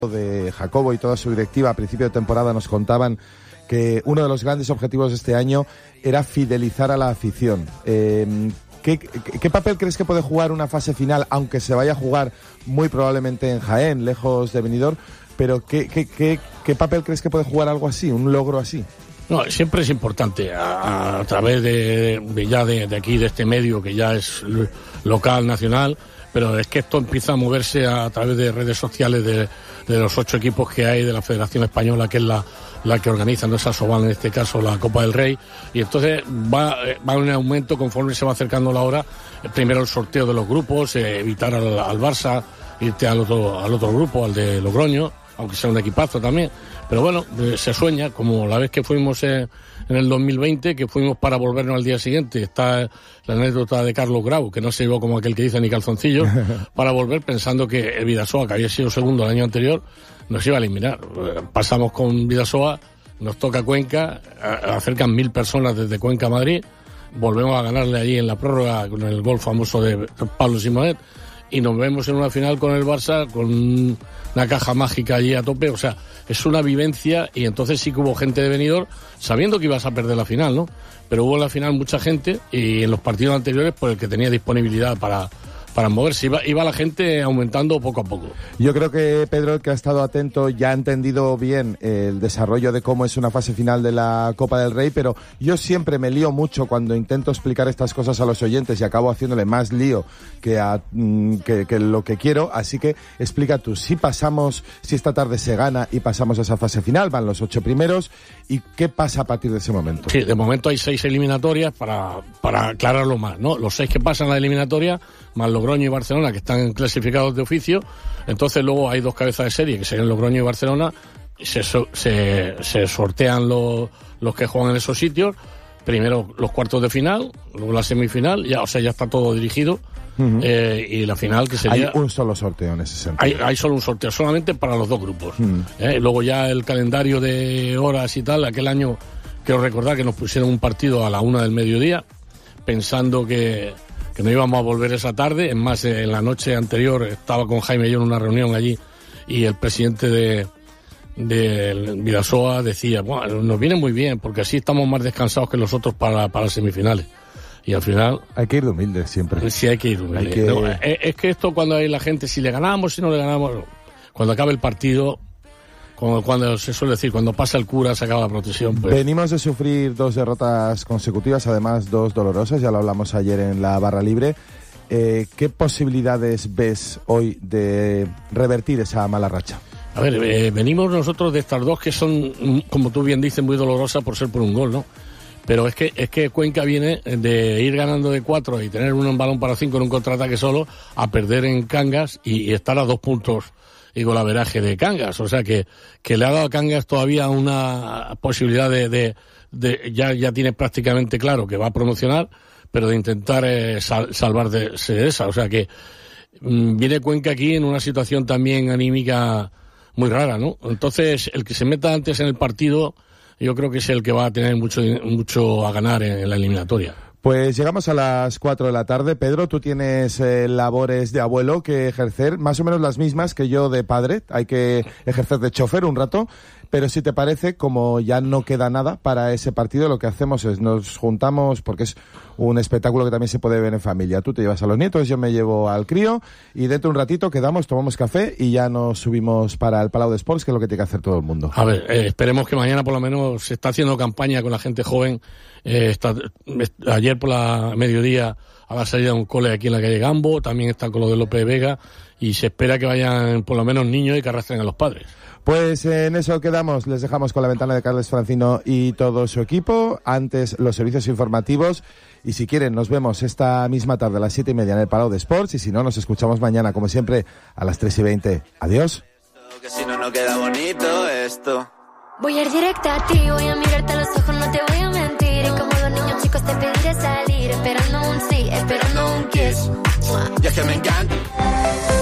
de Jacobo y toda su directiva a principio de temporada nos contaban que uno de los grandes objetivos de este año era fidelizar a la afición. ¿Qué papel crees que puede jugar una fase final, aunque se vaya a jugar muy probablemente en Jaén, lejos de Benidorm, pero qué papel crees que puede jugar algo así, un logro así? No, siempre es importante a través de aquí, de este medio que ya es local, nacional, pero es que esto empieza a moverse a través de redes sociales de los 8 equipos que hay de la Federación Española, que es la que organiza, no es Asobal en este caso, la Copa del Rey, y entonces va en aumento conforme se va acercando la hora. Primero el sorteo de los grupos, evitar al Barça, irte al otro grupo, al de Logroño, aunque sea un equipazo también, pero bueno, se sueña, como la vez que fuimos en el 2020, que fuimos para volvernos al día siguiente. Está la anécdota de Carlos Grau, que no se llevó como aquel que dice ni calzoncillos, para volver pensando que el Bidasoa, que había sido segundo el año anterior, nos iba a eliminar. Pasamos con Bidasoa, nos toca Cuenca, acercan 1.000 personas desde Cuenca a Madrid, volvemos a ganarle allí en la prórroga con el gol famoso de Pablo Simonet, y nos vemos en una final con el Barça, con una caja mágica allí a tope. O sea, es una vivencia, y entonces sí que hubo gente de Benidorm, sabiendo que ibas a perder la final, ¿no? Pero hubo en la final mucha gente, y en los partidos anteriores, pues el que tenía disponibilidad para moverse. Iba la gente aumentando poco a poco. Yo creo que Pedro, el que ha estado atento, ya ha entendido bien el desarrollo de cómo es una fase final de la Copa del Rey, pero yo siempre me lío mucho cuando intento explicar estas cosas a los oyentes y acabo haciéndole más lío que lo que quiero, así que explica tú, si esta tarde se gana y pasamos a esa fase final, van los 8 primeros, ¿y qué pasa a partir de ese momento? Sí, de momento hay 6 eliminatorias para aclararlo más, ¿no? Los 6 que pasan a la eliminatoria, más Logroño y Barcelona, que están clasificados de oficio. Entonces luego hay 2 cabezas de serie, que serían Logroño y Barcelona. Se sortean los que juegan en esos sitios. Primero los cuartos de final, luego la semifinal, ya está todo dirigido. Uh-huh. Y la final, que sería... Hay un solo sorteo en ese sentido. Hay solo un sorteo, solamente para los 2 grupos. Uh-huh. Luego ya el calendario de horas y tal. Aquel año, quiero recordar que nos pusieron un partido a la 1 del mediodía, pensando que no íbamos a volver esa tarde. Es más, en la noche anterior estaba con Jaime y yo en una reunión allí, y el presidente de Bidasoa decía, bueno, nos viene muy bien porque así estamos más descansados que los otros para las semifinales. Y al final... Hay que ir de humilde siempre. Sí, hay que ir de humilde. No, es que esto, cuando hay la gente, si le ganamos, si no le ganamos, cuando acabe el partido... Cuando se suele decir, cuando pasa el cura se acaba la procesión. Pues. Venimos de sufrir 2 derrotas consecutivas, además 2 dolorosas, ya lo hablamos ayer en la barra libre. ¿Qué posibilidades ves hoy de revertir esa mala racha? A ver, venimos nosotros de estas 2 que son, como tú bien dices, muy dolorosas por ser por un gol, ¿no? Pero es que Cuenca viene de ir ganando de 4 y tener un balón para 5 en un contraataque solo, a perder en Cangas y estar a 2 puntos y golaveraje de Cangas. O sea que le ha dado a Cangas todavía una posibilidad de ya tiene prácticamente claro que va a promocionar, pero de intentar salvarse de esa. O sea que viene Cuenca aquí en una situación también anímica muy rara, ¿no? Entonces, el que se meta antes en el partido, yo creo que es el que va a tener mucho a ganar en la eliminatoria. Pues llegamos a las 4 de la tarde. Pedro, tú tienes labores de abuelo que ejercer, más o menos las mismas que yo de padre. Hay que ejercer de chofer un rato, pero si te parece, como ya no queda nada para ese partido, lo que hacemos es nos juntamos, porque es un espectáculo que también se puede ver en familia. Tú te llevas a los nietos, yo me llevo al crío, y dentro de un ratito quedamos, tomamos café y ya nos subimos para el Palau de Sports, que es lo que tiene que hacer todo el mundo. A ver, esperemos que mañana por lo menos se está haciendo campaña con la gente joven. Ayer por la mediodía a la salida de un cole aquí en la calle Gambo, también está con lo de López de Vega, y se espera que vayan por lo menos niños y que arrastren a los padres. Pues en eso quedamos, les dejamos con la ventana de Carles Francino y todo su equipo. Antes los servicios informativos, y si quieren nos vemos esta misma tarde a las 7:30 en el Palau de Sports, y si no nos escuchamos mañana como siempre a las 3:20. Adiós. Que si no, no queda bonito esto. Voy a ir directa a ti, voy a mirarte a los ojos, no te voy a mentir. Y como 2 niños chicos te pediré salir, esperando un sí, esperando un kiss. Y es que me encanta.